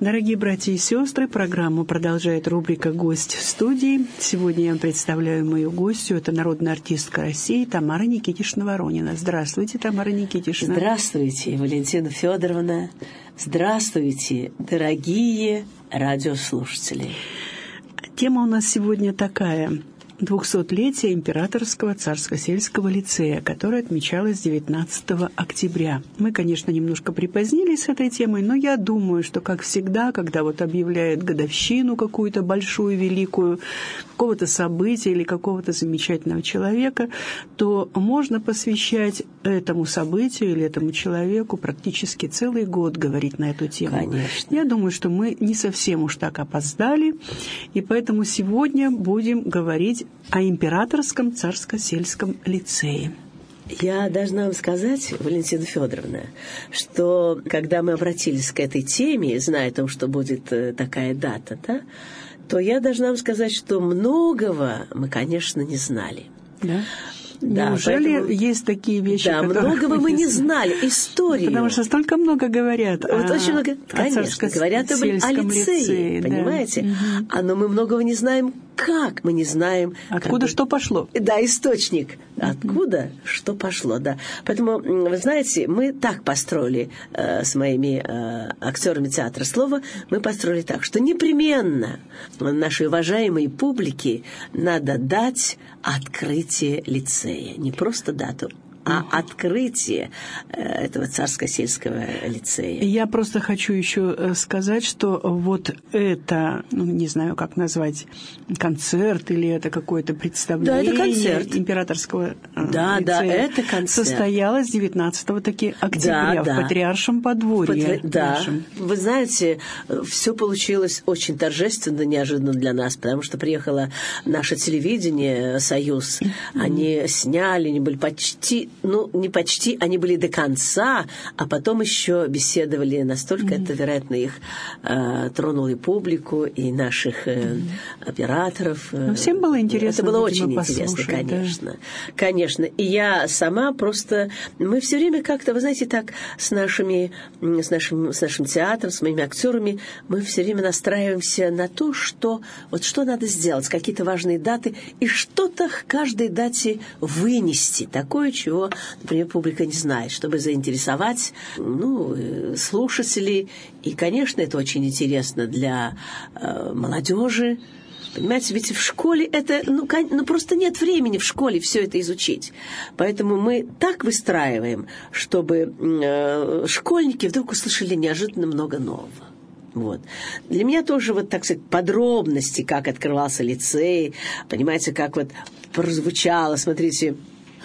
Дорогие братья и сестры, программу продолжает рубрика «Гость в студии». Сегодня я вам представляю мою гостью. Это народная артистка России Тамара Никитишна-Воронина. Здравствуйте, Тамара Никитишна. Здравствуйте, Валентина Федоровна. Здравствуйте, дорогие радиослушатели. Тема у нас сегодня такая: 200-летие Императорского царско-сельского лицея, которое отмечалось 19 октября. Мы, конечно, немножко припозднились с этой темой, но я думаю, что, как всегда, когда вот объявляют годовщину какую-то большую, великую, какого-то события или какого-то замечательного человека, то можно посвящать этому событию или этому человеку практически целый год говорить на эту тему. Конечно. Я думаю, что мы не совсем уж так опоздали, и поэтому сегодня будем говорить о Императорском царско-сельском лицее. Я должна вам сказать, Валентина Федоровна, что когда мы обратились к этой теме, зная о том, что будет такая дата, да, то я должна вам сказать, что многого мы, конечно, не знали. Да? Да, неужели поэтому... есть такие вещи, да, многого мы не знали. Историю. Потому что столько много говорят очень много, конечно, говорят о лицее, понимаете? Да. Но мы многого не знаем, как мы не знаем... Откуда что пошло. Да, источник. Откуда что пошло, да. Поэтому, вы знаете, мы так построили с моими актерами театра слова, мы построили так, что непременно нашей уважаемой публике надо дать открытие лицея. Не просто дату, а открытие этого царско-сельского лицея. Я просто хочу еще сказать, что вот это, не знаю, как назвать, концерт или это какое-то представление, да, это концерт Императорского лицея, да, это концерт. Состоялось 19 октября в Патриаршем подворье. Да, вы знаете, все получилось очень торжественно, неожиданно для нас, потому что приехало наше телевидение «Союз», они сняли, они были почти... не почти, они были до конца, а потом еще беседовали настолько, это, вероятно, их тронуло и публику, и наших операторов. Но всем было интересно. Это было очень интересно, конечно. Да. Конечно. И я сама просто... Мы все время как-то, вы знаете, так с нашим театром, с моими актерами, мы все время настраиваемся на то, что вот что надо сделать, какие-то важные даты, и что-то к каждой дате вынести, такое, чего, например, публика не знает, чтобы заинтересовать слушателей. И, конечно, это очень интересно для молодежи. Понимаете, ведь в школе это, просто нет времени в школе все это изучить. Поэтому мы так выстраиваем, чтобы школьники вдруг услышали неожиданно много нового. Вот. Для меня тоже, так сказать, подробности, как открывался лицей, понимаете, как прозвучало, смотрите,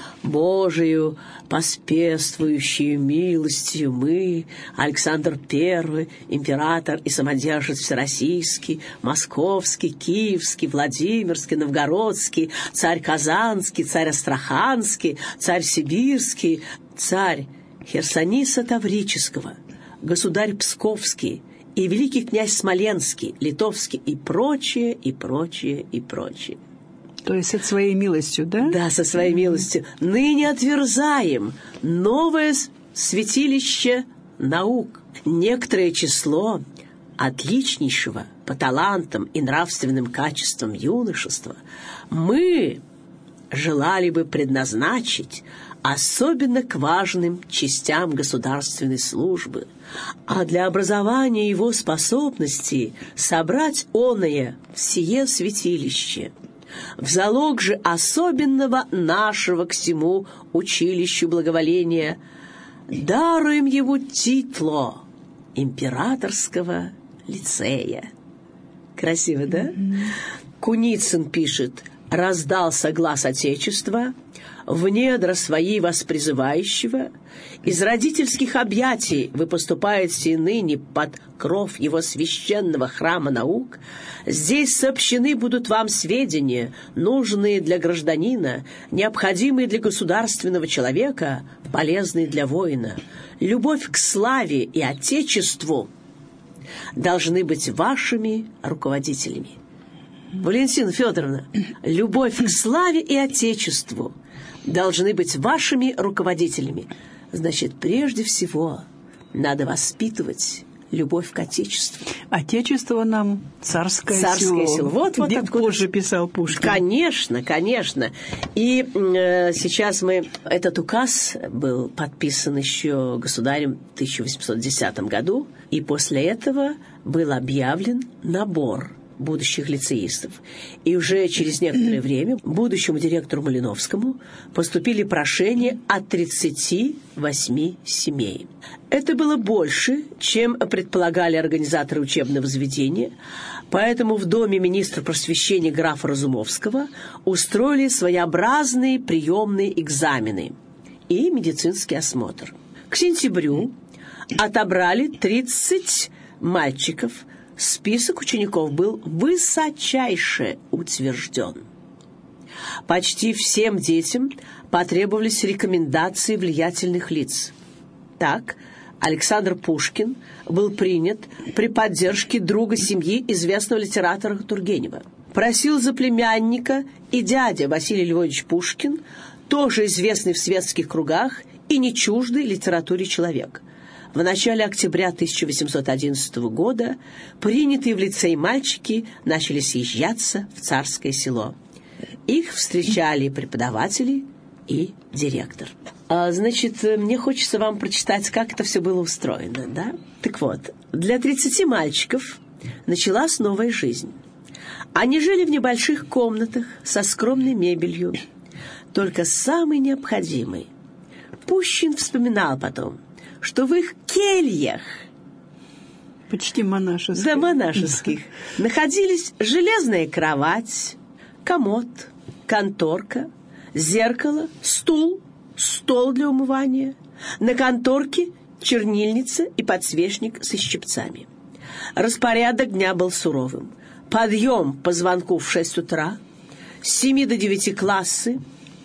Божию поспешствующую милостью мы, Александр I, император и самодержец всероссийский, московский, киевский, Владимирский, новгородский, царь Казанский, царь Астраханский, царь Сибирский, царь Херсониса Таврического, государь Псковский и великий князь Смоленский, Литовский и прочее, и прочее, и прочее. То есть со своей милостью, да? Да, со своей милостью. Ныне отверзаем новое святилище наук. Некоторое число отличнейшего по талантам и нравственным качествам юношества мы желали бы предназначить особенно к важным частям государственной службы, а для образования его способностей собрать оное в сие святилище. В залог же особенного нашего к всему училищу благоволения даруем ему титло Императорского лицея. Красиво, да? Куницын пишет: «Раздался глас Отечества, в недра свои вас призывающего, из родительских объятий вы поступаете ныне под кров его священного храма наук. Здесь сообщены будут вам сведения, нужные для гражданина, необходимые для государственного человека, полезные для воина. Любовь к славе и Отечеству должны быть вашими руководителями». Валентина Федоровна, любовь к славе и Отечеству должны быть вашими руководителями. Значит, прежде всего надо воспитывать любовь к Отечеству. Отечество нам царское село. Вот где откуда позже писал Пушкин. Конечно, конечно. И сейчас этот указ был подписан еще государем в 1810 году, и после этого был объявлен набор будущих лицеистов. И уже через некоторое время будущему директору Малиновскому поступили прошения от 38 семей. Это было больше, чем предполагали организаторы учебного заведения, поэтому в доме министра просвещения графа Разумовского устроили своеобразные приемные экзамены и медицинский осмотр. К сентябрю отобрали 30 мальчиков. Список учеников был высочайше утвержден. Почти всем детям потребовались рекомендации влиятельных лиц. Так, Александр Пушкин был принят при поддержке друга семьи известного литератора Тургенева. Просил за племянника и дядя Василий Львович Пушкин, тоже известный в светских кругах и не чуждый литературе человек. В начале октября 1811 года принятые в лицей мальчики начали съезжаться в Царское Село. Их встречали преподаватели и директор. Значит, мне хочется вам прочитать, как это все было устроено, да? Так вот, для 30 мальчиков началась новая жизнь. Они жили в небольших комнатах со скромной мебелью, только самый необходимый. Пушкин вспоминал потом, что в их кельях, почти монашеских, да, монашеских, находились железная кровать, комод, конторка, зеркало, стул, стол для умывания, на конторке чернильница и подсвечник со щипцами. Распорядок дня был суровым. Подъем по звонку в 6 утра, с 7 до 9 классы,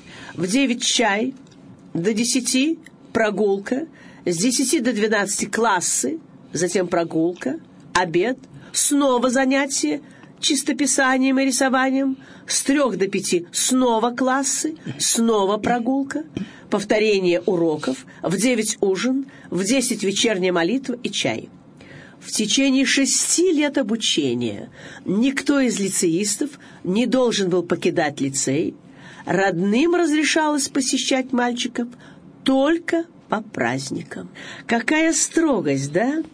в 9 чай, до 10 прогулка, с 10 до 12 классы, затем прогулка, обед, снова занятия чистописанием и рисованием, с 3 до 5 снова классы, снова прогулка, повторение уроков, в 9 ужин, в 10 вечерняя молитва и чай. В течение 6 лет обучения никто из лицеистов не должен был покидать лицей, родным разрешалось посещать мальчиков только по праздникам. Какая строгость, да?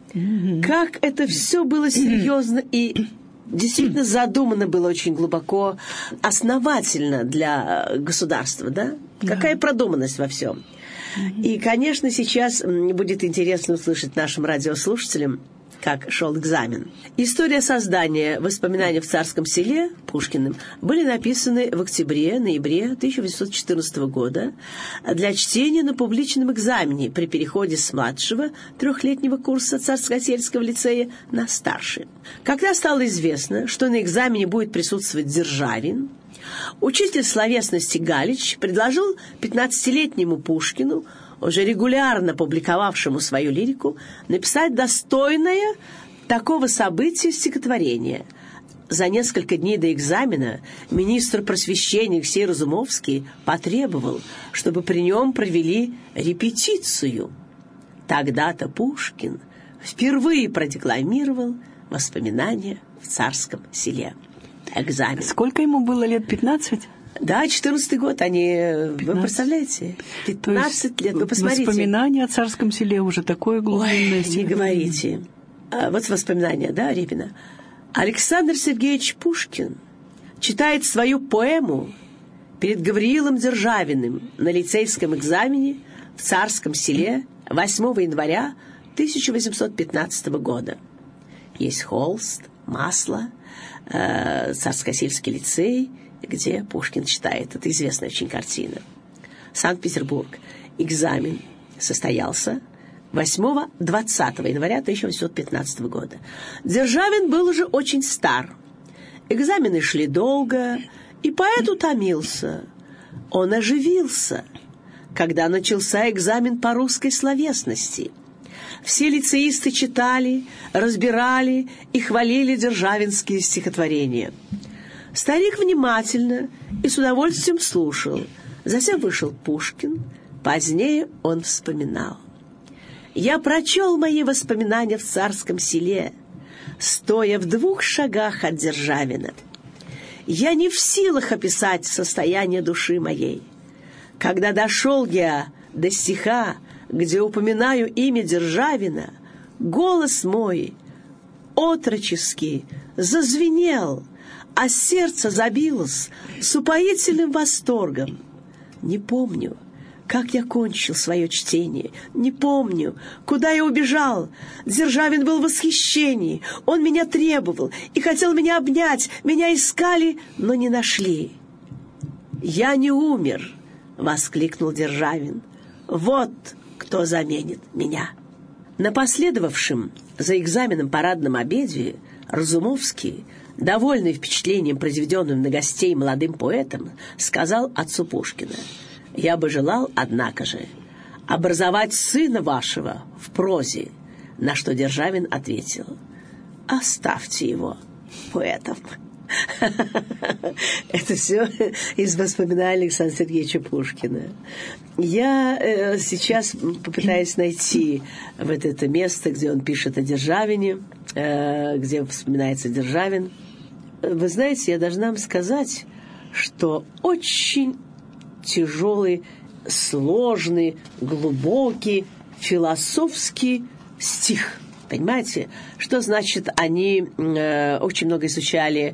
Как это все было серьезно и действительно задумано было очень глубоко, основательно для государства, да? Какая продуманность во всем. И, конечно, сейчас будет интересно услышать нашим радиослушателям, как шел экзамен. История создания воспоминаний в Царском Селе Пушкиным были написаны в октябре-ноябре 1814 года для чтения на публичном экзамене при переходе с младшего 3-летнего курса Царско-сельского лицея на старший. Когда стало известно, что на экзамене будет присутствовать Державин, учитель словесности Галич предложил 15-летнему Пушкину, уже регулярно публиковавшему свою лирику, написать достойное такого события стихотворение. За несколько дней до экзамена министр просвещения Алексей Разумовский потребовал, чтобы при нем провели репетицию. Тогда-то Пушкин впервые продекламировал воспоминания в Царском Селе. Экзамен. Сколько ему было лет? 15? Да, 14-й год. 15. Вы представляете? 15 лет. Вы посмотрите. Воспоминания о Царском Селе уже такое глубинное. Ой, не говорите. Вот воспоминания, да, Репина. Александр Сергеевич Пушкин читает свою поэму перед Гавриилом Державиным на лицейском экзамене в Царском Селе 8 января 1815 года. Есть холст, масло, Царско-сельский лицей, где Пушкин читает. Это известная очень картина. Санкт-Петербург. Экзамен состоялся 8-20 января 1815 года. Державин был уже очень стар. Экзамены шли долго, и поэт утомился. Он оживился, когда начался экзамен по русской словесности. Все лицеисты читали, разбирали и хвалили державинские стихотворения. Старик внимательно и с удовольствием слушал. Затем вышел Пушкин. Позднее он вспоминал. «Я прочел мои воспоминания в Царском Селе. стоя в 2 шагах от Державина. Я не в силах описать состояние души моей. Когда дошел я до стиха, где упоминаю имя Державина, голос мой отроческий зазвенел, а сердце забилось с упоительным восторгом. Не помню, как я кончил свое чтение, не помню, куда я убежал. Державин был в восхищении, он меня требовал и хотел меня обнять, меня искали, но не нашли. «Я не умер!» — воскликнул Державин. «Вот кто заменит меня!» На последовавшем за экзаменом парадном обеде Разумовский, довольный впечатлением, произведенным на гостей молодым поэтом, сказал отцу Пушкина: «Я бы желал, однако же, образовать сына вашего в прозе», на что Державин ответил: «Оставьте его поэтом». Это все из воспоминаний Александра Сергеевича Пушкина. Я сейчас попытаюсь найти вот это место, где он пишет о Державине, где вспоминается Державин. Вы знаете, я должна вам сказать, что очень тяжелый, сложный, глубокий, философский стих. Понимаете, что значит, они очень много изучали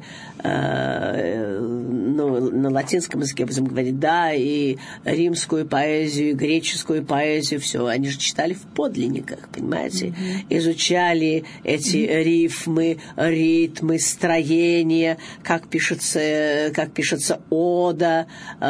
на латинском языке, будем говорить, да, и римскую поэзию, и греческую поэзию, все. Они же читали в подлинниках, понимаете, изучали эти рифмы, ритмы, строения, как пишется ода,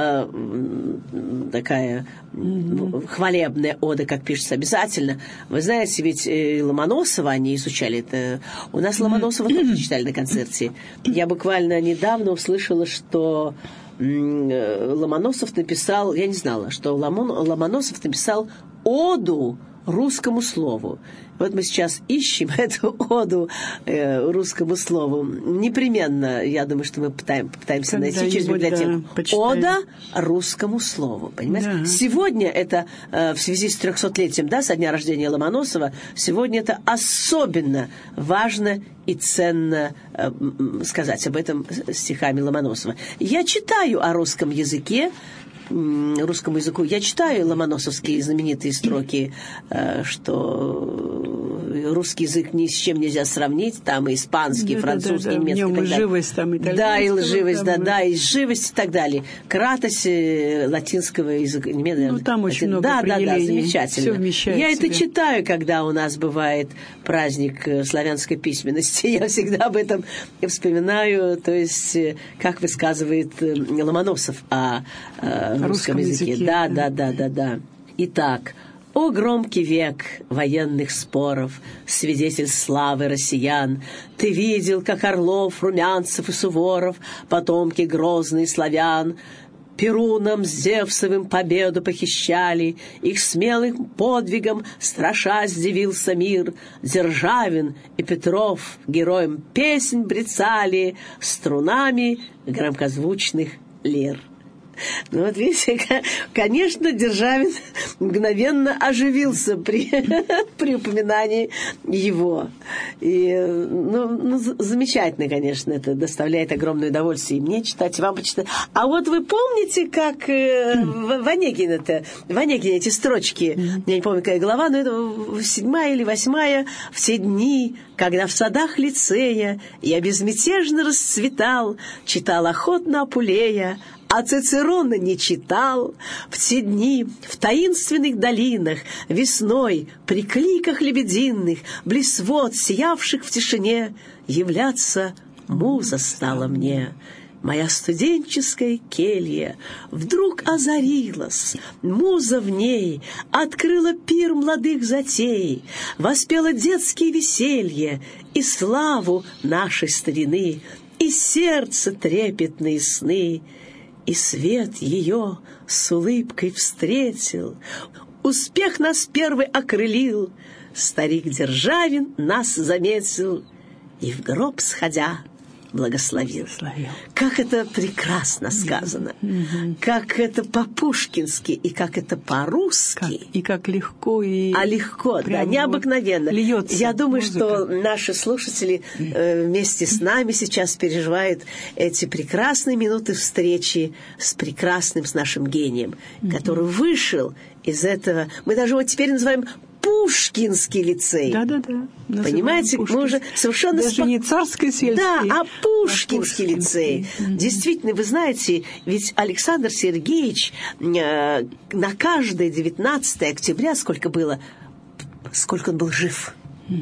такая хвалебная ода, как пишется обязательно. Вы знаете, ведь Ломоносова они изучали это. У нас Ломоносова тоже читали на концерте. Я буквально недавно услышала, что Ломоносов написал, я не знала, что Ломоносов написал оду русскому слову. Вот мы сейчас ищем эту оду русскому слову. Непременно, я думаю, что мы пытаемся найти через библиотеку. Да, ода русскому слову. Понимаете? Да. Сегодня это, в связи с 300-летием, да, со дня рождения Ломоносова, сегодня это особенно важно и ценно сказать об этом стихами Ломоносова. Я читаю о русском языке, русскому языку. Я читаю ломоносовские знаменитые строки, что русский язык ни с чем нельзя сравнить, там и испанский, французский, немецкий, и так далее. Живость, там, да, и лживость, и живость и так далее. Кратость латинского языка. Ну, там очень много определений. Да, замечательно. Все вмещает Я себя. это читаю, когда у нас бывает праздник славянской письменности. Я всегда об этом вспоминаю, то есть, как высказывает Ломоносов о русском языке. Да. Итак, о громкий век военных споров, свидетель славы россиян, ты видел, как Орлов, Румянцев и Суворов, потомки грозные славян, Перуном с Зевсовым победу похищали, их смелым подвигом страшась дивился мир. Державин и Петров героям песнь брецали струнами громкозвучных лир. Ну вот видите, конечно, Державин мгновенно оживился при упоминании его. И, замечательно, конечно, это доставляет огромное удовольствие и мне читать, и вам почитать. А вот вы помните, как в Онегине эти строчки, я не помню, какая глава, но это 7-я или 8-я, в те дни, когда в садах лицея я безмятежно расцветал, читал охотно Апулея, а Цицерона не читал. В те дни в таинственных долинах весной при кликах лебединых близ вод, сиявших в тишине, являться муза стала мне. Моя студенческая келья вдруг озарилась, муза в ней открыла пир молодых затей, воспела детские веселья и славу нашей старины, и сердце трепетные сны. И свет ее с улыбкой встретил, успех нас первый окрылил, старик Державин нас заметил, и в гроб сходя благословил. Как это прекрасно сказано. Как это по-пушкински, и как это по-русски. И как легко. Легко, да, необыкновенно. Льется Я думаю, музыка. что наши слушатели вместе с нами сейчас переживают эти прекрасные минуты встречи с прекрасным, с нашим гением, который вышел из этого. Мы даже его теперь называем Пушкинский лицей. Да. Понимаете, мы уже совершенно... Даже не царско-сельский. Да, а Пушкинский лицей. Действительно, вы знаете, ведь Александр Сергеевич на каждое 19 октября, сколько он был жив,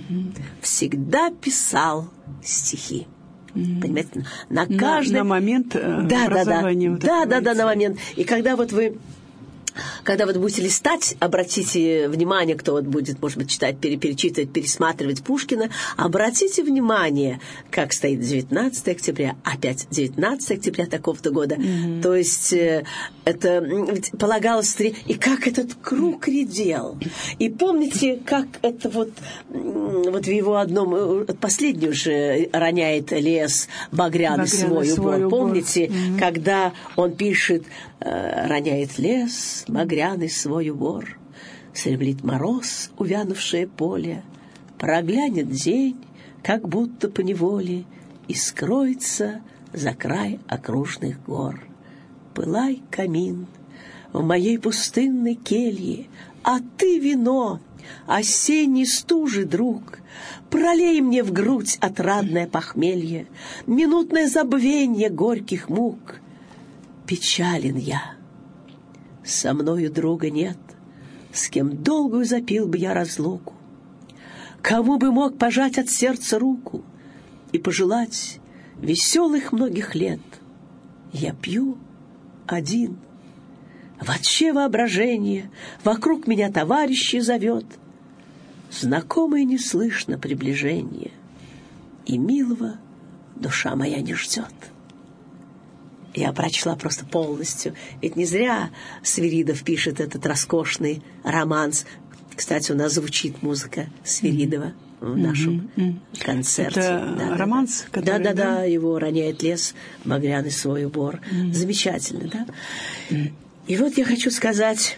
всегда писал стихи. Понимаете, на каждый... На момент образования. Да, на момент. И когда вы будете листать, обратите внимание, кто будет, может быть, читать, перечитывать, пересматривать Пушкина, обратите внимание, как стоит 19 октября, опять 19 октября такого-то года. То есть это полагалось... И как этот круг редел. И помните, как это вот в его одном... Последний уже роняет лес багряный свой убор. Помните, когда он пишет «Роняет лес багряный свой убор, сребрит мороз увянувшее поле, проглянет день, как будто поневоле, и скроется за край окружных гор. Пылай, камин, в моей пустынной келье, а ты вино, осенний стужи, друг, пролей мне в грудь отрадное похмелье, минутное забвенье горьких мук. Печален я, со мною друга нет, с кем долгую запил бы я разлуку, кому бы мог пожать от сердца руку и пожелать веселых многих лет. Я пью один, вообще воображение вокруг меня товарищи зовет, знакомое не слышно приближение, и милого душа моя не ждет. Я прочла просто полностью. Ведь не зря Свиридов пишет этот роскошный романс. Кстати, у нас звучит музыка Свиридова в нашем концерте. Это романс, который... Да, его «Роняет лес багряный свой убор». Замечательно, да? И вот я хочу сказать,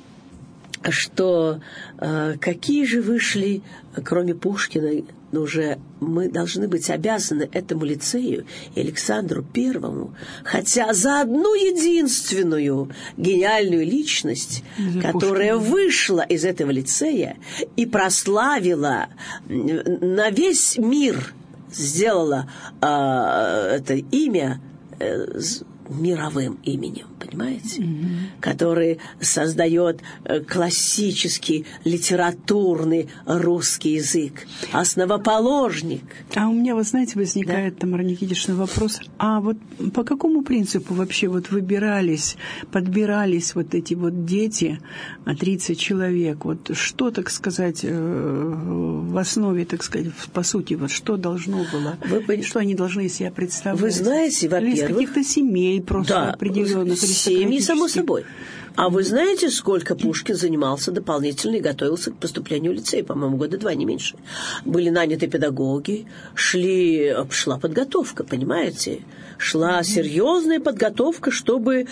что какие же вышли, кроме Пушкина, уже мы должны быть обязаны этому лицею и Александру Первому, хотя за одну единственную гениальную личность, которая вышла из этого лицея и прославила на весь мир, сделала это имя мировым именем, понимаете? Который создает классический литературный русский язык, основоположник. А у меня, вы знаете, возникает, Тамара Никитична, вопрос, а вот по какому принципу вообще вот подбирались вот эти вот дети, 30 человек, вот что, так сказать, в основе, так сказать, по сути, вот что должно было, что они должны из себя представлять? Вы знаете, во-первых... Или из каких-то семей просто определенных, семьи, само собой. А вы знаете, сколько Пушкин занимался дополнительно и готовился к поступлению в лицей? По-моему, 2 года, не меньше. Были наняты педагоги, шла подготовка, понимаете? Шла серьезная подготовка, чтобы...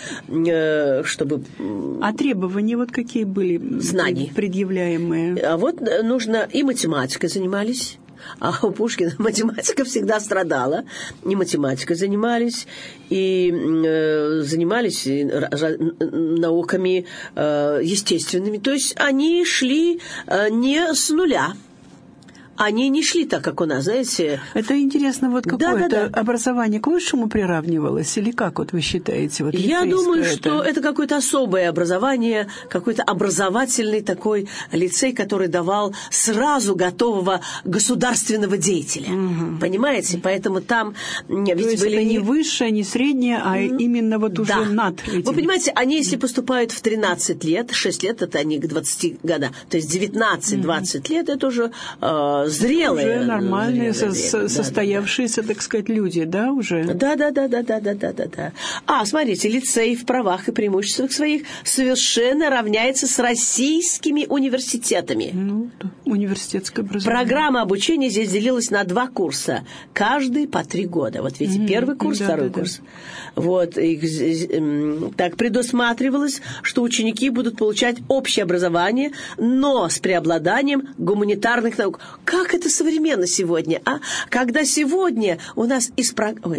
А требования вот какие были? Знаний. Предъявляемые? А вот нужно... И математикой занимались. А у Пушкина математика всегда страдала. И математикой занимались, и занимались науками естественными. То есть они шли не с нуля. Они не шли так, как у нас, знаете. Это интересно, вот какое-то образование к высшему приравнивалось, или как вот вы считаете? Вот я думаю, что это какое-то особое образование, какой-то образовательный такой лицей, который давал сразу готового государственного деятеля. Понимаете? Поэтому там... Ведь то есть были это не высшее, не среднее, а именно вот уже над этим. Вы понимаете, они, если поступают в 13 лет, 6 лет, это они к 20 годам, то есть 19-20 лет, это уже... зрелые. Уже нормальные, состоявшиеся, так сказать, люди, да, уже? Да. Смотрите, лицей в правах и преимуществах своих совершенно равняется с российскими университетами. Университетское образование. Программа обучения здесь делилась на 2 курса, каждый по 3 года. Вот видите, первый курс, второй курс. Вот, так предусматривалось, что ученики будут получать общее образование, но с преобладанием гуманитарных наук. Как это современно сегодня, а? Когда сегодня у нас из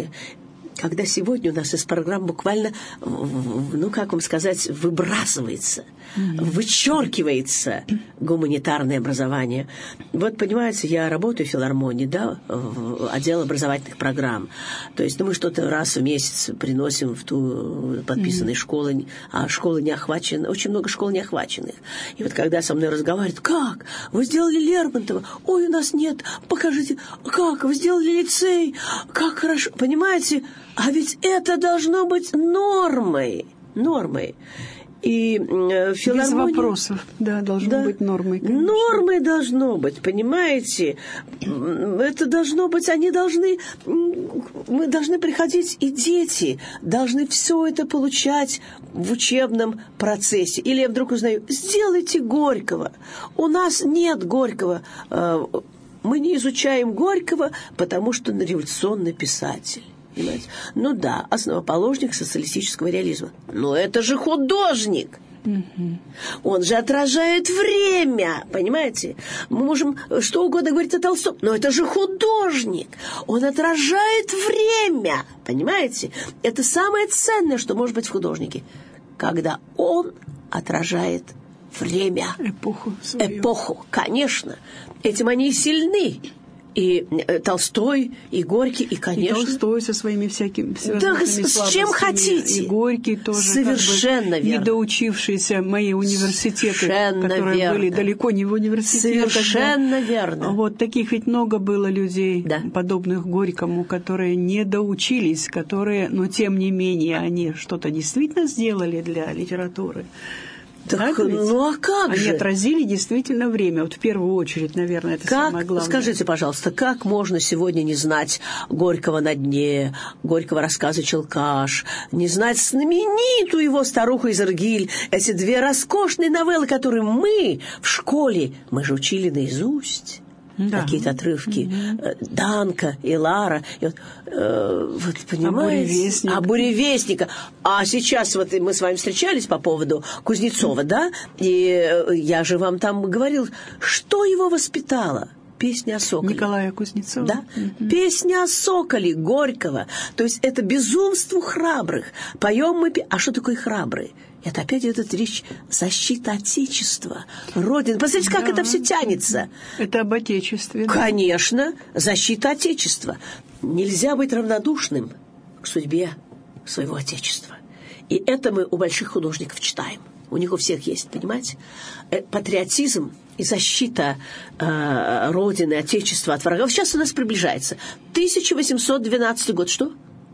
программ буквально, как вам сказать, выбрасывается, вычеркивается гуманитарное образование. Вот, понимаете, я работаю в филармонии, да, в отдел образовательных программ. То есть, мы что-то раз в месяц приносим в ту подписанные школы, а школы не охвачены, очень много школ не охваченных. И вот когда со мной разговаривают: как? Вы сделали Лермонтова? Ой, у нас нет. Покажите. Как? Вы сделали лицей? Как хорошо. Понимаете? А ведь это должно быть нормой. И филармония... Без вопросов, да, должно быть нормой. Конечно. Нормой должно быть, понимаете? Это должно быть, мы должны приходить, и дети должны все это получать в учебном процессе. Или я вдруг узнаю: сделайте Горького. У нас нет Горького. Мы не изучаем Горького, потому что он революционный писатель. Понимаете? Основоположник социалистического реализма. Но это же художник. Он же отражает время, понимаете? Мы можем что угодно говорить о Толстом, но это же художник. Он отражает время, понимаете? Это самое ценное, что может быть в художнике, когда он отражает время. Эпоху, конечно. Этим они и сильны. И Толстой, и Горький, и, конечно... И Толстой со своими всякими с чем хотите. И Горький тоже. Совершенно верно. Недоучившиеся мои университеты, которые были далеко не в университетах. Совершенно верно. Вот таких ведь много было людей, подобных Горькому, которые не доучились, но тем не менее они что-то действительно сделали для литературы. Так, а как же? Они отразили действительно время. Вот в первую очередь, наверное, это самое главное. Скажите, пожалуйста, как можно сегодня не знать Горького «На дне», Горького рассказы «Челкаш», не знать знаменитую его «Старуху из Иргиль», эти 2 роскошные новеллы, которые мы в школе, мы же учили наизусть. Какие-то отрывки. Данка и Лара. И вот понимаете? А «Буревестника». А сейчас мы с вами встречались по поводу Кузнецова, да? И я же вам там говорил, что его воспитало. Песня о соколе. Николая Кузнецова. Да? Песня о соколе Горького. То есть это безумству храбрых. Поем мы... А что такое храбрые? Это опять идет речь защита Отечества, Родины. Посмотрите, как это все тянется. Это об Отечестве. Конечно, защита Отечества. Нельзя быть равнодушным к судьбе своего Отечества. И это мы у больших художников читаем. У них у всех есть, понимаете? Патриотизм и защита Родины, Отечества от врагов. Сейчас у нас приближается. 1812 год. Что?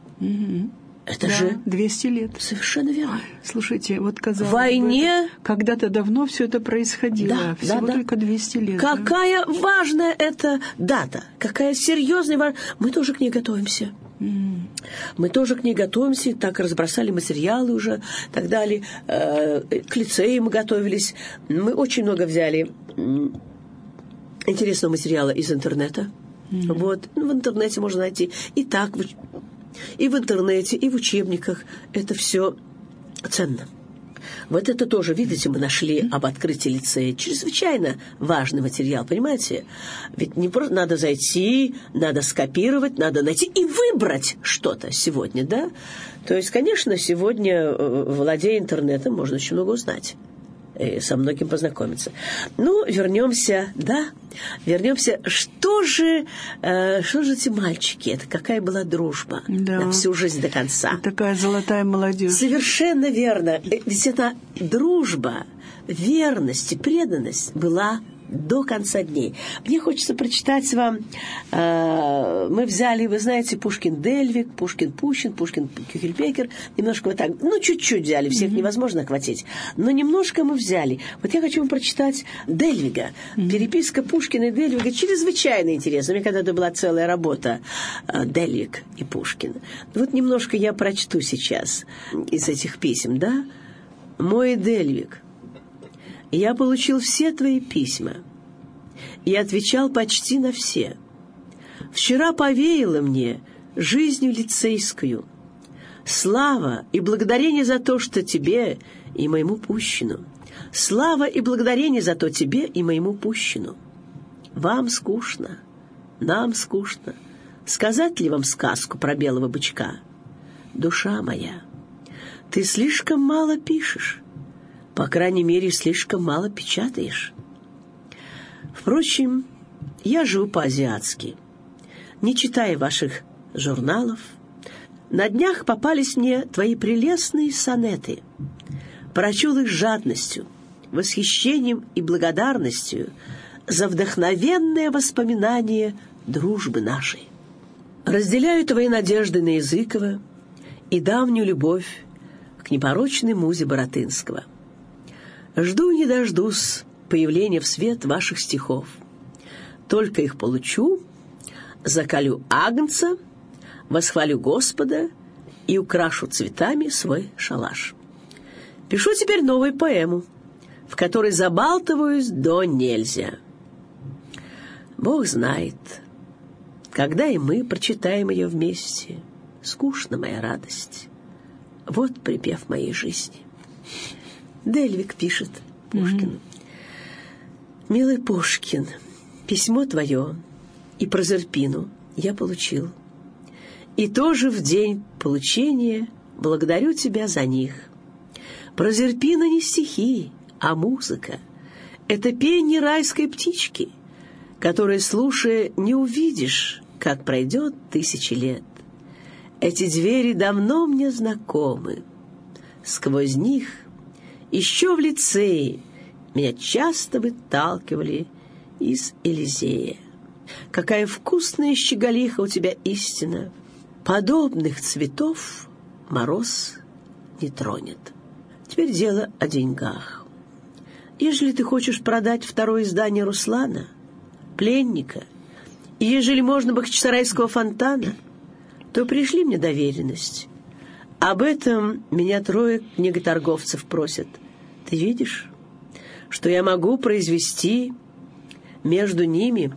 Это же 200 лет. Совершенно верно. Слушайте, вот казалось в войне... когда-то давно все это происходило. Всего только 200 лет. Какая важная эта дата. Какая серьезная... Мы тоже к ней готовимся. Мы тоже к ней готовимся. Так разбросали материалы уже. Так далее. К лицею мы готовились. Мы очень много взяли интересного материала из интернета. Вот. В интернете можно найти. И так... И в интернете, и в учебниках. Это все ценно. Вот это тоже, видите, мы нашли об открытии лицея. Чрезвычайно важный материал, понимаете? Ведь не просто надо зайти, надо скопировать, надо найти и выбрать что-то сегодня, да? То есть, конечно, сегодня, владея интернетом, можно очень много узнать. И со многим познакомиться. Вернемся, да? Вернемся. Что же эти мальчики? Это какая была дружба на всю жизнь до конца. Такая золотая молодежь. Совершенно верно. Ведь эта дружба, верность и преданность была до конца дней. Мне хочется прочитать вам, мы взяли, вы знаете, Пушкин-Дельвиг, Пушкин-Пущин, Пушкин-Кюхельбекер, немножко вот так, чуть-чуть взяли, всех невозможно охватить, но немножко мы взяли. Вот я хочу вам прочитать Дельвига, переписка Пушкина и Дельвига, чрезвычайно интересно. У меня когда-то была целая работа Дельвиг и Пушкин. Вот немножко я прочту сейчас из этих писем, да? «Мой Дельвиг, я получил все твои письма и отвечал почти на все. Вчера повеяло мне жизнью лицейскую. Слава и благодарение за то, что тебе и моему Пущину. Слава и благодарение за то тебе и моему Пущину. Вам скучно, нам скучно. Сказать ли вам сказку про белого бычка? Душа моя, ты слишком мало пишешь. По крайней мере, слишком мало печатаешь. Впрочем, я живу по-азиатски, не читая ваших журналов. На днях попались мне твои прелестные сонеты. Прочел их с жадностью, восхищением и благодарностью за вдохновенное воспоминание дружбы нашей. Разделяю твои надежды на Языкова и давнюю любовь к непорочной музе Баратынского. Жду не дождусь появления в свет ваших стихов. Только их получу, заколю агнца, восхвалю Господа и украшу цветами свой шалаш. Пишу теперь новую поэму, в которой забалтываюсь до нельзя. Бог знает, когда и мы прочитаем ее вместе. Скучна моя радость. Вот припев моей жизни». Дельвиг пишет Пушкину. «Милый Пушкин, письмо твое и Прозерпину я получил. И тоже в день получения благодарю тебя за них. Прозерпина не стихи, а музыка. Это пение райской птички, которое, слушая, не увидишь, как пройдет 1000 лет. Эти двери давно мне знакомы. Сквозь них еще в лицее меня часто выталкивали из Элизея. Какая вкусная щеголиха у тебя истина! Подобных цветов мороз не тронет. Теперь дело о деньгах. Ежели ты хочешь продать второе издание Руслана, Пленника, и ежели можно Бахчисарайского фонтана, то пришли мне доверенность. Об этом меня 3 книготорговцев просят. Ты видишь, что я могу произвести между ними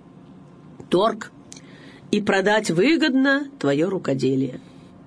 торг и продать выгодно твое рукоделие.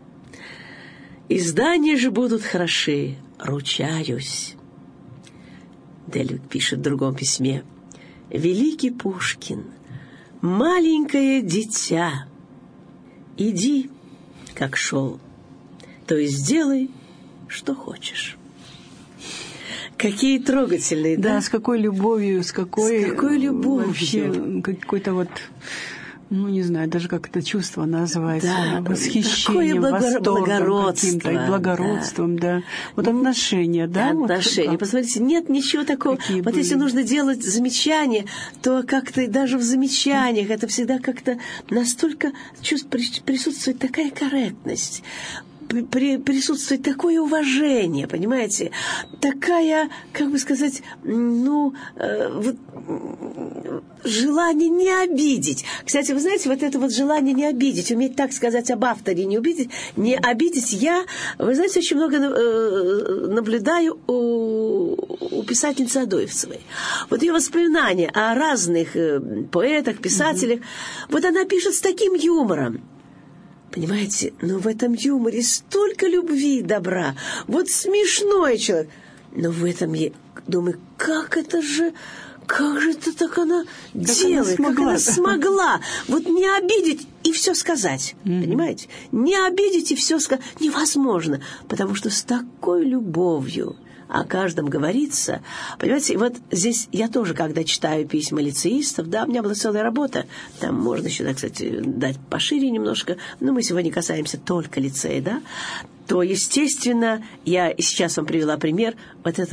Издания же будут хороши, ручаюсь». Дельвиг пишет в другом письме. «Великий Пушкин, маленькое дитя, иди, как шел, то есть делай, что хочешь». Какие трогательные, да? Да, с какой любовью, с какой любовью. Вообще какой-то вот, не знаю, даже как это чувство назвать. Да, восхищением, восторгом каким-то, и благородством, да. Вот отношения, да? Отношения. Вот посмотрите, нет ничего такого. Какие вот были? Если нужно делать замечания, то как-то даже в замечаниях это всегда как-то настолько присутствует такая корректность. Присутствует такое уважение, понимаете, такая, как бы сказать, вот, желание не обидеть. Кстати, вы знаете, вот это вот желание не обидеть, уметь так сказать об авторе, не обидеть, я, вы знаете, очень много наблюдаю у писательницы Адоевцевой. Вот ее воспоминания о разных поэтах, писателях, вот она пишет с таким юмором. Понимаете, но в этом юморе столько любви и добра. Вот смешной человек. Но в этом я думаю, как же это так она делает, как она смогла. Вот не обидеть и все сказать. Понимаете? Не обидеть и все сказать невозможно. Потому что с такой любовью о каждом говорится. Понимаете, вот здесь я тоже, когда читаю письма лицеистов, да, у меня была целая работа, там можно еще, да, кстати, дать пошире немножко, но мы сегодня касаемся только лицея, да, то, естественно, я сейчас вам привела пример вот этого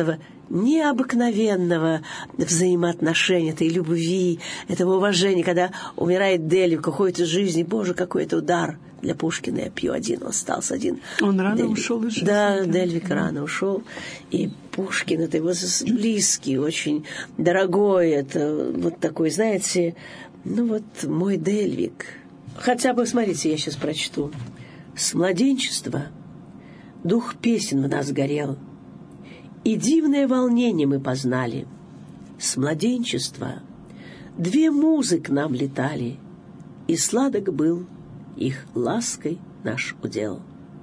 необыкновенного взаимоотношения, этой любви, этого уважения, когда умирает Дельвик, уходит из жизни. Боже, какой это удар для Пушкина. Я пью один, он остался один. Он рано ушел из жизни. Да, Дельвик рано ушел. И Пушкин, это его близкий, очень дорогой, это вот такой, знаете, мой Дельвик. Хотя бы, смотрите, я сейчас прочту. «С младенчества дух песен в нас горел, и дивное волнение мы познали. С младенчества 2 музы к нам летали, и сладок был их лаской наш удел.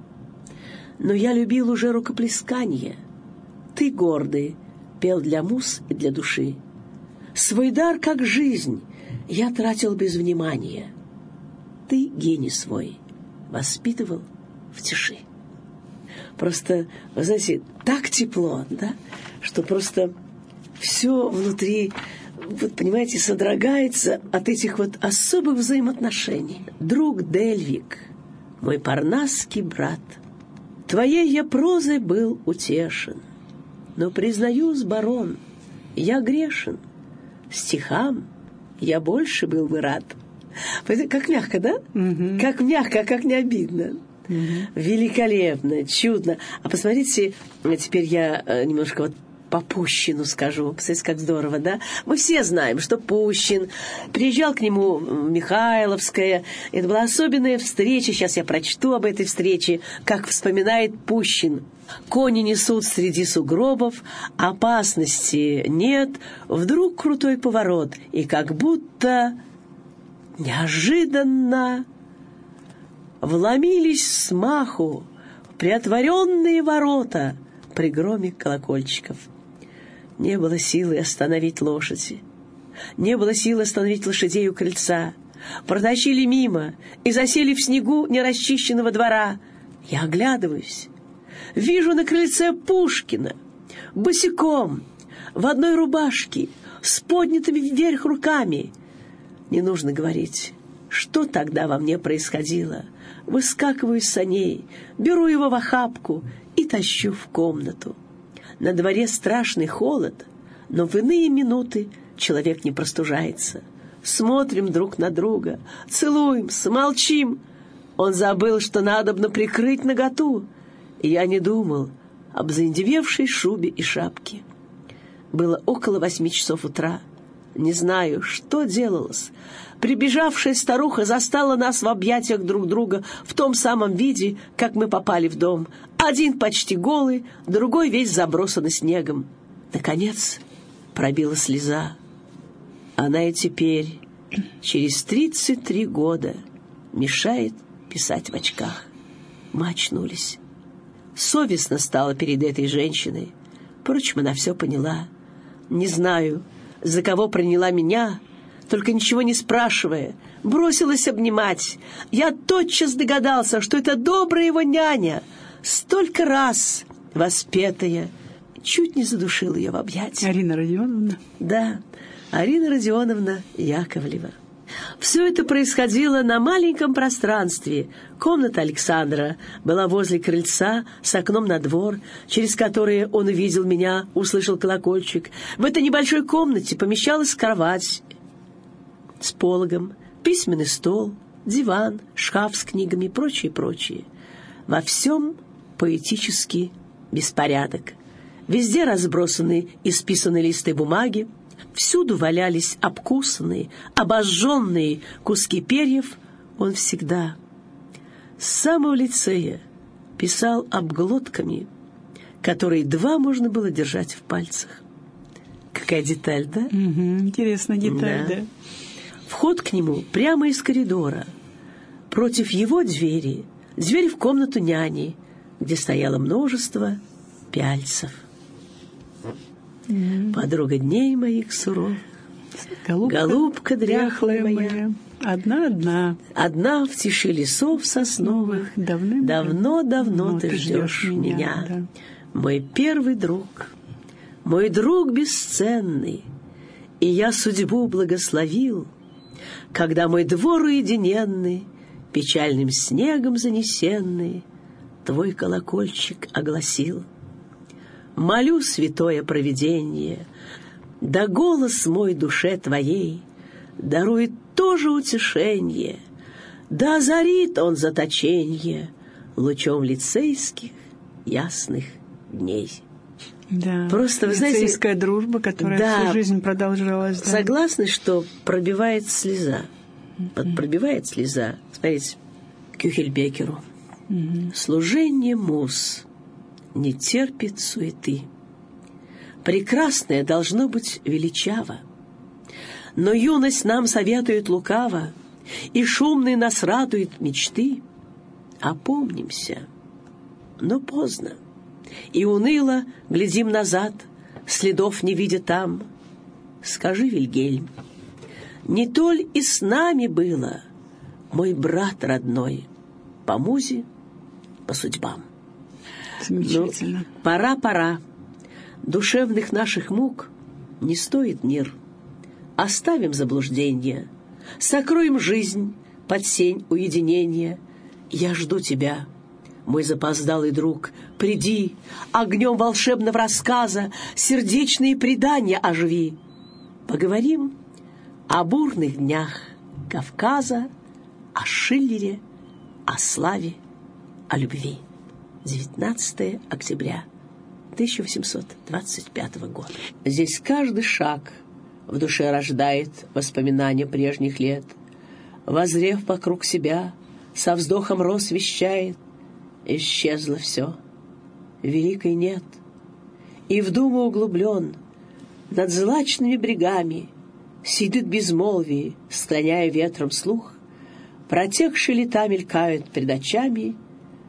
Но я любил уже рукоплесканье. Ты, гордый, пел для муз и для души. Свой дар, как жизнь, я тратил без внимания. Ты гений свой воспитывал в тиши». Просто, вы знаете, так тепло, да, что просто все внутри, вот понимаете, содрогается от этих вот особых взаимоотношений. «Друг Дельвик, мой парнасский брат, твоей я прозой был утешен, но, признаюсь, барон, я грешен, стихам я больше был бы рад». Как мягко, да? Угу. Как мягко, как не обидно. Угу. Великолепно, чудно. А посмотрите, теперь я немножко вот по Пущину скажу. Посмотрите, как здорово, да? Мы все знаем, что Пущин. Приезжал к нему Михайловская. Это была особенная встреча. Сейчас я прочту об этой встрече, как вспоминает Пущин. «Кони несут среди сугробов, опасности нет, вдруг крутой поворот, и как будто неожиданно вломились смаху в приотворенные ворота при громе колокольчиков. Не было силы остановить лошади, не было силы остановить лошадей у крыльца. Протащили мимо и засели в снегу нерасчищенного двора. Я оглядываюсь, вижу на крыльце Пушкина, босиком, в одной рубашке, с поднятыми вверх руками. Не нужно говорить, что тогда во мне происходило. Выскакиваю из саней, беру его в охапку и тащу в комнату. На дворе страшный холод, но в иные минуты человек не простужается. Смотрим друг на друга, целуемся, молчим. Он забыл, что надобно прикрыть наготу. И я не думал об заиндевевшей шубе и шапке. Было около 8 часов утра. Не знаю, что делалось. Прибежавшая старуха застала нас в объятиях друг друга в том самом виде, как мы попали в дом. Один почти голый, другой весь забросанный снегом. Наконец пробила слеза. Она и теперь, через 33 года, мешает писать в очках. Мы очнулись. Совестно стало перед этой женщиной. Впрочем, она все поняла. Не знаю, за кого приняла меня, только ничего не спрашивая, бросилась обнимать. Я тотчас догадался, что это добрая его няня, столько раз воспетая, чуть не задушил ее в объятия. Арина Родионовна? Да, Арина Родионовна Яковлева. Все это происходило на маленьком пространстве. Комната Александра была возле крыльца с окном на двор, через которое он увидел меня, услышал колокольчик. В этой небольшой комнате помещалась кровать с пологом, письменный стол, диван, шкаф с книгами и прочее. Во всем поэтический беспорядок. Везде разбросаны исписанные листы бумаги, всюду валялись обкусанные, обожженные куски перьев. Он всегда с самого лицея писал обглотками, которые 2 можно было держать в пальцах. Какая деталь, да? Интересная деталь, да. Вход к нему прямо из коридора. Против его двери дверь в комнату няни, где стояло множество пяльцев. Подруга дней моих суров, голубка дряхлая моя, одна в тиши лесов сосновых, давно ты ждешь меня. Да. Мой первый друг, мой друг бесценный, и я судьбу благословил, когда мой двор уединенный, печальным снегом занесенный, твой колокольчик огласил. молю святое провидение, да голос мой душе твоей дарует тоже утешение, да озарит он заточенье лучом лицейских ясных дней. Да, просто, вы знаете, лицейская дружба, которая всю жизнь продолжалась. Да. Согласны, что пробивает слеза. Пробивает слеза. Смотрите, Кюхельбекеру. Служение муз не терпит суеты. Прекрасное должно быть величаво. Но юность нам советует лукаво, и шумные нас радуют мечты. Опомнимся, но поздно, и уныло глядим назад, следов не видя там. Скажи, Вильгельм, не толь и с нами было, мой брат родной, по музе, по судьбам. Замечательно. Ну, пора. Душевных наших мук не стоит мир. Оставим заблуждение, сокроем жизнь под сень уединения. Я жду тебя, мой запоздалый друг. Приди, огнем волшебного рассказа сердечные предания оживи. Поговорим о бурных днях Кавказа, о Шиллере, о славе, о любви. 19 октября 1825 года. Здесь каждый шаг в душе рождает воспоминания прежних лет. Воззрев вокруг себя, со вздохом роз вещает: исчезло все, великой нет. И в думу углублен, над злачными брегами сидит безмолвие, склоняя ветром слух. Протекшие лета мелькают пред очами,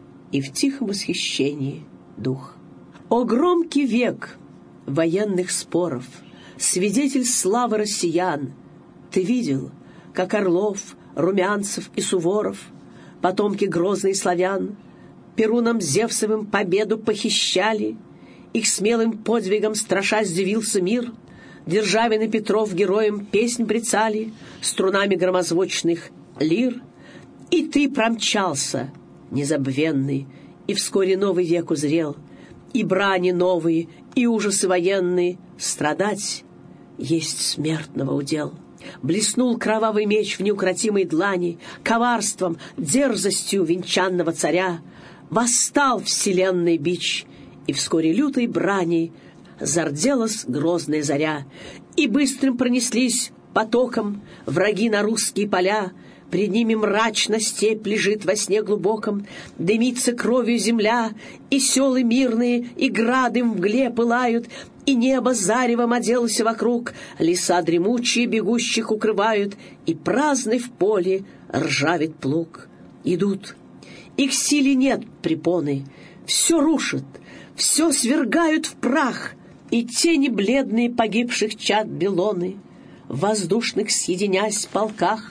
и в тихом восхищении дух. О громкий век военных споров, свидетель славы россиян! Ты видел, как Орлов, Румянцев и Суворов, потомки грозных славян, Перуном Зевсовым победу похищали, их смелым подвигом страшась дивился мир. Державин и Петров героям песнь брецали струнами громозвучных лир. И ты промчался, незабвенный, и вскоре новый век узрел, и брани новые, и ужасы военные. Страдать есть смертного удел. Блеснул кровавый меч в неукротимой длани, коварством, дерзостью венчанного царя. Восстал вселенный бич, и вскоре лютой брани зарделась грозная заря, и быстрым пронеслись потоком враги на русские поля. Пред ними мрачно степь лежит во сне глубоком, дымится кровью земля, и селы мирные, и грады в мгле пылают, и небо заревом оделось вокруг, леса дремучие бегущих укрывают, и праздный в поле ржавит плуг. Идут, их силе нет препоны, все рушат, все свергают в прах, и тени бледные погибших чад Белоны, в воздушных съединясь полках.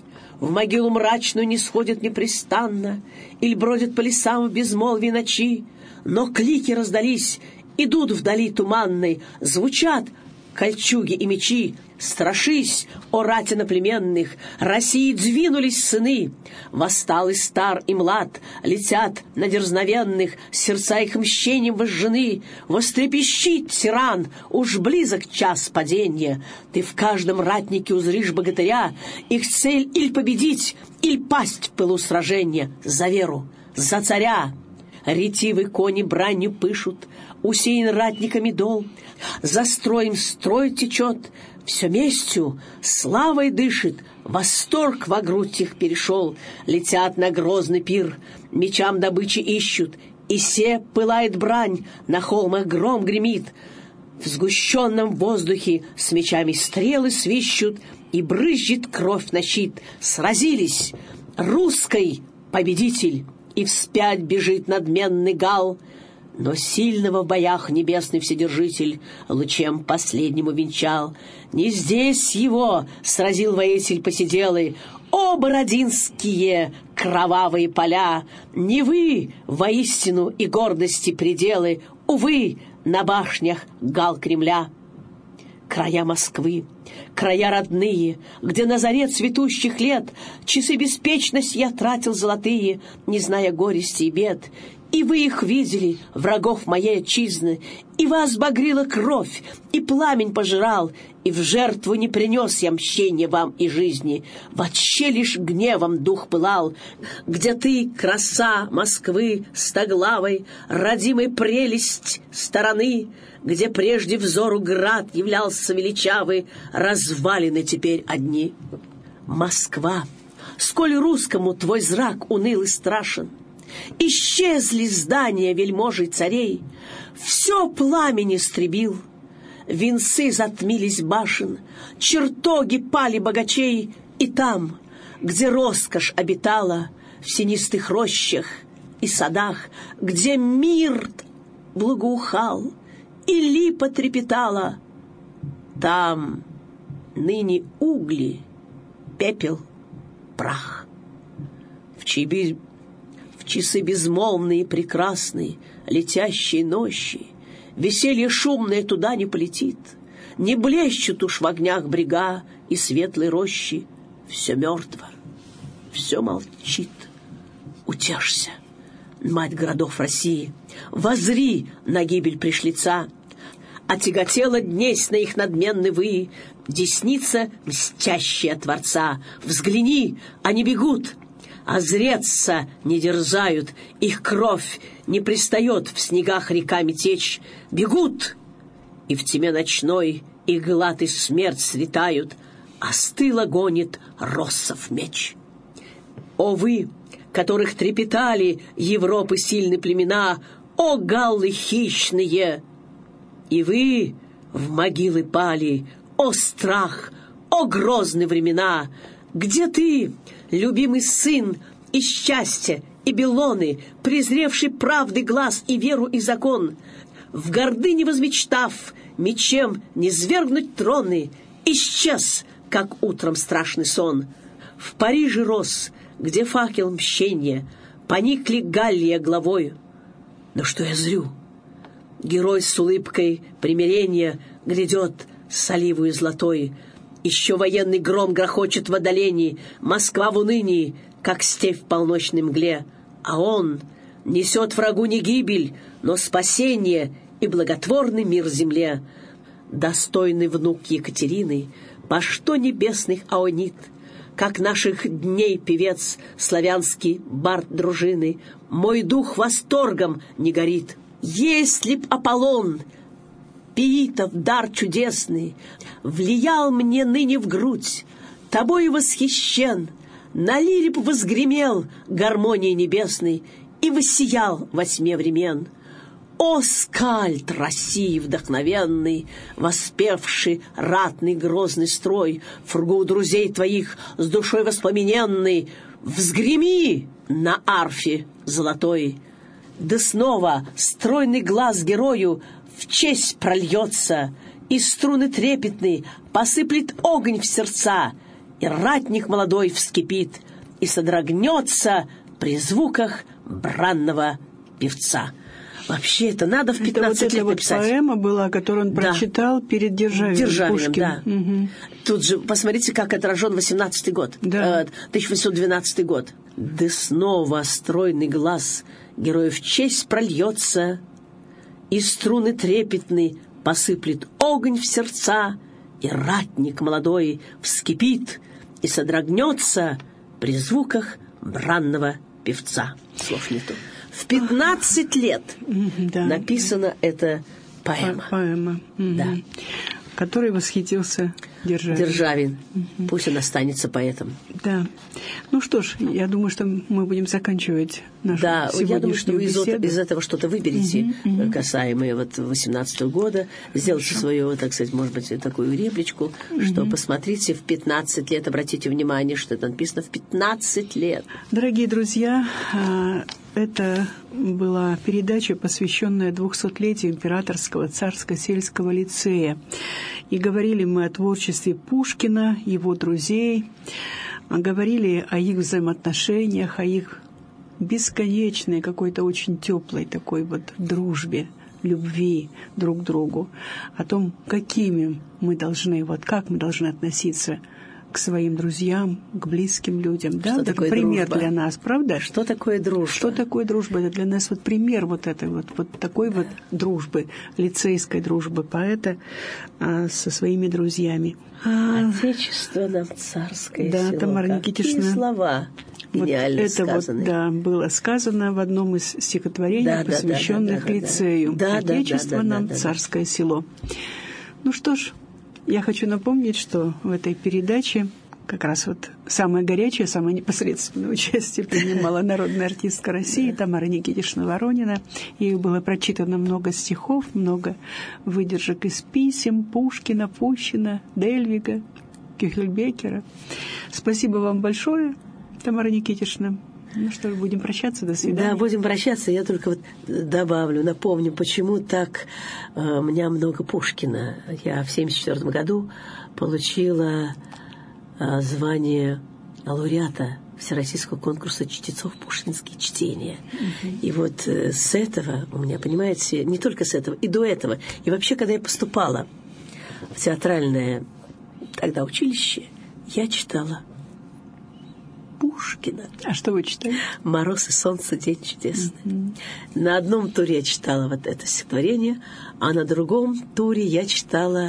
В могилу мрачную не сходят непрестанно, или бродят по лесам в безмолвии ночи, но клики раздались, идут вдали туманной, звучат кольчуги и мечи. Страшись, о рати иноплеменных, России двинулись сыны, восстал и стар, и млад, летят на дерзновенных, сердца их мщением возжжены. Вострепещит тиран, уж близок час падения. Ты в каждом ратнике узришь богатыря, их цель иль победить, иль пасть в пылу сражения. За веру, за царя! Ретивые кони бранью пышут, усеян ратниками дол. За строем строй течет, все местью, славой дышит, восторг во грудь их перешел. Летят на грозный пир, мечам добычи ищут, и се пылает брань, на холмах гром гремит. В сгущенном воздухе с мечами стрелы свищут, и брызжет кровь на щит. Сразились, русской победитель, и вспять бежит надменный гал. Но сильного в боях небесный вседержитель лучем последнему венчал. Не здесь его сразил воитель посиделый. О, бородинские кровавые поля! Не вы воистину и гордости пределы, увы, на башнях гал Кремля. Края Москвы, края родные, где на заре цветущих лет часы беспечности я тратил золотые, не зная горести и бед. И вы их видели, врагов моей отчизны, и вас багрила кровь, и пламень пожирал, и в жертву не принес я мщения вам и жизни. Вообще лишь гневом дух пылал, где ты, краса Москвы стоглавой, родимой прелесть стороны, где прежде взору град являлся величавый, развалины теперь одни. Москва, сколь русскому твой зрак уныл и страшен, исчезли здания вельможей царей, все пламень истребил, венцы затмились башен, чертоги пали богачей, и там, где роскошь обитала, в синистых рощах и садах, где мирт благоухал и липа трепетала, там ныне угли, пепел, прах. В часы безмолвные и прекрасные, летящие нощи, веселье шумное туда не полетит, не блещут уж в огнях брега и светлой рощи. Все мертво, все молчит. Утешься, мать городов России, воззри на гибель пришлица. Отяготела днесь на их надменны вы, десница мстящая Творца. Взгляни, они бегут, озреться не дерзают, их кровь не пристает в снегах реками течь. Бегут, и в тьме ночной их глад и смерть светают, а стыло гонит Россов меч. О вы, которых трепетали Европы сильные племена, о галлы хищные! И вы в могилы пали, о страх, о грозные времена! Где ты, любимый сын, и счастье, и белоны, презревший правды глаз и веру и закон, в гордыне возмечтав, мечем не свергнуть троны, исчез, как утром страшный сон. В Париже рос, где факел мщения, поникли Галлия главою. Но что я зрю? Герой с улыбкой примирения грядет с оливою золотой. Еще военный гром грохочет в отдалении, Москва в унынии, как степь в полночной мгле. А он несет врагу не гибель, но спасение и благотворный мир земле. Достойный внук Екатерины, по что небесных аонит, как наших дней певец, славянский бард дружины, мой дух восторгом не горит. Если б Аполлон, пиитов дар чудесный, влиял мне ныне в грудь, тобой восхищен, на лире б возгремел гармонии небесной и воссиял во тьме времен. О, скальд России вдохновенный, воспевший ратный грозный строй, фргу друзей твоих с душой воспламененной, взгреми на арфе золотой. Да снова стройный глаз герою в честь прольется, и струны трепетные посыплет огонь в сердца, и ратник молодой вскипит, и содрогнется при звуках бранного певца. Вообще это надо в 15 лет написать. Вот поэма была, которую он прочитал перед Державиным. Пушкин. Да. Угу. Тут же, посмотрите, как отражен 18-й год, 1812 год. Да снова стройный глаз героя в честь прольется, и струны трепетные посыплет огонь в сердца, и ратник молодой вскипит и содрогнется при звуках бранного певца. Слов нету. В 15 лет написана эта поэма. Поэма. Да. Которой восхитился Державин. Пусть он останется поэтом. Да. Ну что ж, я думаю, что мы будем заканчивать нашу сегодняшнюю я думаю, что вы беседу. из этого что-то выберете, касаемое 18 года. Сделайте свою, так сказать, может быть, такую репличку, что посмотрите в 15 лет, обратите внимание, что это написано в 15 лет. Дорогие друзья, это была передача, посвященная 200-летию Императорского царско-сельского лицея. И говорили мы о творчестве Пушкина, его друзей, говорили о их взаимоотношениях, о их бесконечной, какой-то очень теплой такой вот дружбе, любви друг к другу, о том, какими мы должны, как мы должны относиться к своим друзьям, к близким людям. Да? Что Это такое пример дружба? Для нас, правда? Что такое дружба? Что такое дружба? Это для нас вот пример вот этой вот такой вот дружбы, лицейской дружбы поэта со своими друзьями. Отечество нам царское село. Да, Тамара Никитична. Какие слова гениально это сказаны. Вот, да, было сказано в одном из стихотворений, посвященных лицею. Отечество нам царское село. Ну что ж, я хочу напомнить, что в этой передаче как раз вот самое горячее, самое непосредственное участие принимала народная артистка России Тамара Никитична Воронина. Ею было прочитано много стихов, много выдержек из писем Пушкина, Пущина, Дельвига, Кюхельбекера. Спасибо вам большое, Тамара Никитична. Ну что ж, будем прощаться, до свидания. Да, будем прощаться. Я только вот добавлю, напомню, почему так у меня много Пушкина. Я в 1974 году получила звание лауреата Всероссийского конкурса чтецов «Пушкинские чтения». И вот с этого у меня, понимаете, не только с этого, и до этого. И вообще, когда я поступала в театральное тогда училище, я читала Пушкина. А что вы читали? «Мороз и солнце, день чудесный». На одном туре я читала вот это стихотворение, а на другом туре я читала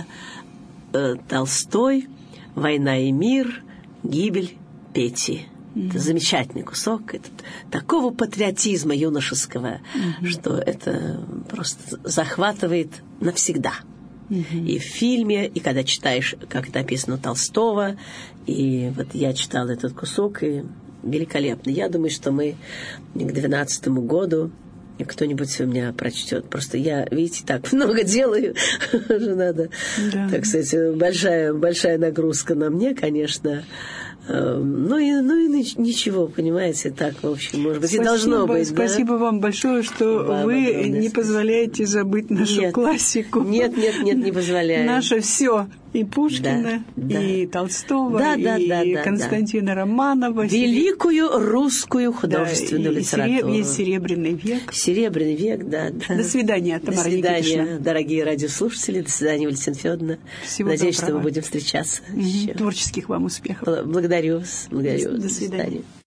Толстой «Война и мир, гибель Пети». Это замечательный кусок. Это такого патриотизма юношеского, что это просто захватывает навсегда. И в фильме, и когда читаешь, как это описано у Толстого, и вот я читала этот кусок, и великолепно. Я думаю, что мы к 2012 году и кто-нибудь у меня прочтет. Просто я, видите, так много делаю, уже надо, так сказать, большая нагрузка на мне, конечно. Ну и ничего, понимаете, так, в общем, может быть, и должно быть. Спасибо вам большое, что вы не позволяете забыть нашу классику. Нет, не позволяю. Наше все. И Пушкина, и Толстого, и Константина Романова. Великую русскую художественную литературу. И Серебряный век. Серебряный век, да. До свидания, Тамара Никитична. До свидания, дорогие радиослушатели. До свидания, Валентина Федоровна. Надеюсь, что мы будем встречаться еще. Творческих вам успехов. Благодарю вас. До свидания.